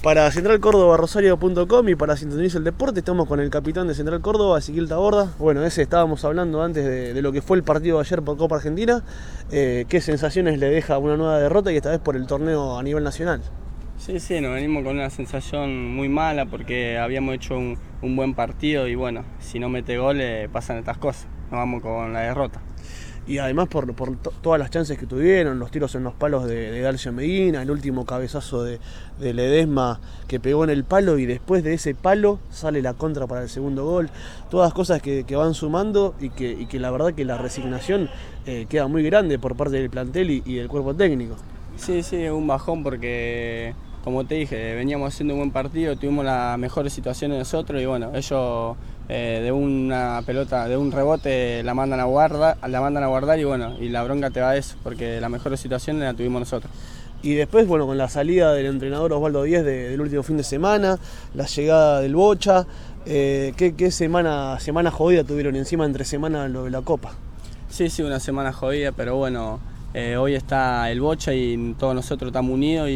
Para centralcordobarosario.com y para Sintoniza el Deporte estamos con el capitán de Central Córdoba, Ezequiel Taborda. Bueno, estábamos hablando antes de lo que fue el partido de ayer por Copa Argentina. ¿Qué sensaciones le deja una nueva derrota y esta vez por el torneo a nivel nacional? Sí, nos venimos con una sensación muy mala porque habíamos hecho un buen partido y bueno, si no mete goles pasan estas cosas, nos vamos con la derrota. Y además por todas las chances que tuvieron, los tiros en los palos de Darcio Medina, el último cabezazo de Ledesma que pegó en el palo y después de ese palo sale la contra para el segundo gol. Todas cosas que van sumando y que la verdad que la resignación queda muy grande por parte del plantel y del cuerpo técnico. Sí, un bajón porque, como te dije, veníamos haciendo un buen partido, tuvimos las mejores situaciones nosotros y bueno, ellos de una pelota, de un rebote la mandan a guardar y bueno, y la bronca te va a eso, porque las mejores situaciones las tuvimos nosotros. Y después, bueno, con la salida del entrenador Osvaldo Díez del último fin de semana, la llegada del Bocha, ¿qué semana jodida tuvieron encima entre semana lo de la Copa? Sí, una semana jodida, pero bueno, hoy está el Bocha y todos nosotros estamos unidos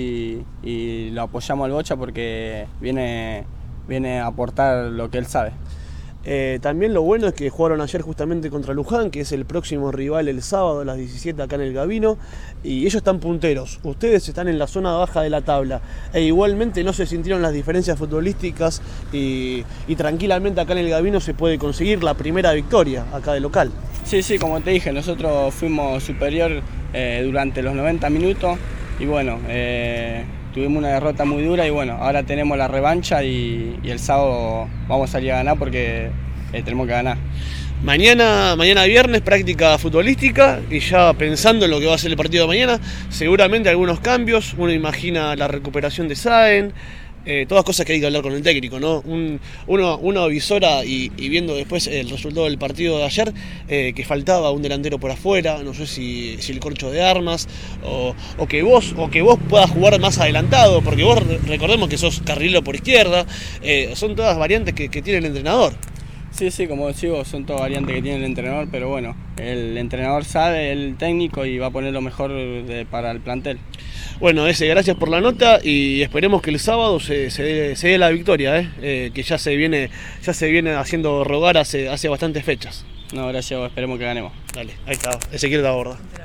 y lo apoyamos al Bocha porque viene a aportar lo que él sabe. También lo bueno es que jugaron ayer justamente contra Luján, que es el próximo rival el sábado a las 17 acá en el Gabino, y ellos están punteros, ustedes están en la zona baja de la tabla, e igualmente no se sintieron las diferencias futbolísticas y tranquilamente acá en el Gabino se puede conseguir la primera victoria acá de local. Sí, como te dije, nosotros fuimos superior durante los 90 minutos y bueno, tuvimos una derrota muy dura y bueno, ahora tenemos la revancha y el sábado vamos a salir a ganar porque tenemos que ganar. Mañana viernes práctica futbolística y ya pensando en lo que va a ser el partido de mañana, seguramente algunos cambios, uno imagina la recuperación de Sáenz, todas cosas que hay que hablar con el técnico, ¿no? Uno avisora y viendo después el resultado del partido de ayer, que faltaba un delantero por afuera, no sé si el Corcho de Armas, o que vos puedas jugar más adelantado, porque vos recordemos que sos carrilero por izquierda, son todas variantes que tiene el entrenador. Sí, como decís vos, son todas variantes que tiene el entrenador, pero bueno, el entrenador sabe, el técnico, y va a poner lo mejor para el plantel. Bueno, gracias por la nota y esperemos que el sábado se dé la victoria, que ya se viene haciendo rogar hace bastantes fechas. No, gracias, esperemos que ganemos. Dale, ahí está, Ezequiel Taborda.